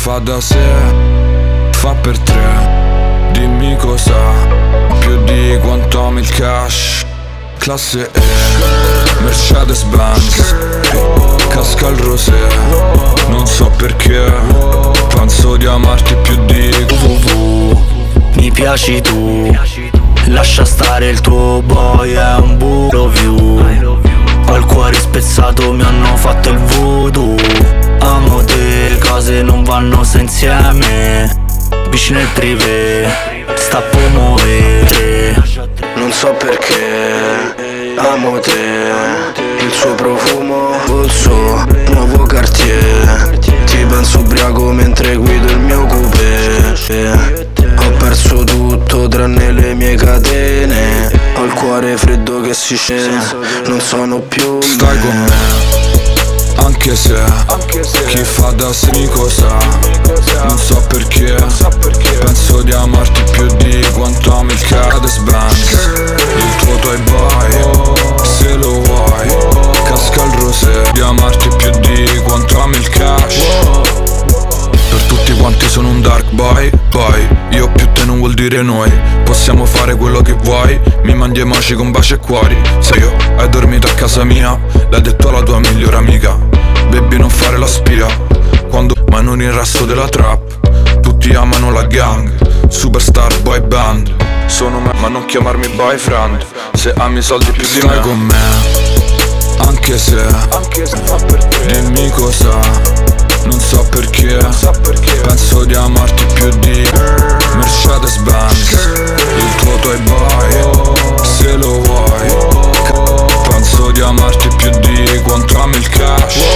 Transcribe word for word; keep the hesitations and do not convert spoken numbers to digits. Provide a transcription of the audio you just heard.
fa da sé, fa per tre. Dimmi cosa, più di quanto ami il cash. Classe E, Mercedes Benz, casca il rosé, non so perché, penso di amarti più di www. Mi piaci tu, lascia stare il tuo boy, è un buco view. Ho il cuore spezzato, mi hanno fatto il voodoo. Amo te, cose non vanno se insieme. Vicino il privé, stappo muovere. Non so perché, amo te. Il suo profumo, polso, nuovo Cartier. Ti penso ubriaco mentre guido il mio coupé. Ho perso tutto tranne le mie catene. Ho il cuore freddo che si scende, non sono più me. Stai con me, anche se, chi fa da sé mi cosa. Non so perché, penso di amarti più di quanto ami il Mercedes Benz. Il tuo toy boy, se lo vuoi, casca il rosé. Di amarti più di quanto ami il cash. Per tutti quanti sono un dark boy, poi io più te non vuol dire noi. Possiamo fare quello che vuoi, mi mandi emoji con baci e cuori. Se io hai dormito a casa mia, l'hai detto alla tua migliore amica. Baby non fare la spia, quando ma non il resto della trap. Tutti amano la gang, superstar boy band. Sono me ma non chiamarmi boyfriend, se ami soldi più di me. Stai con me, anche se, dimmi cosa. Non so perché, penso di amarti più di Mercedes Benz. Il tuo toy boy, se lo vuoi, penso di amarti più di quanto ami il cash.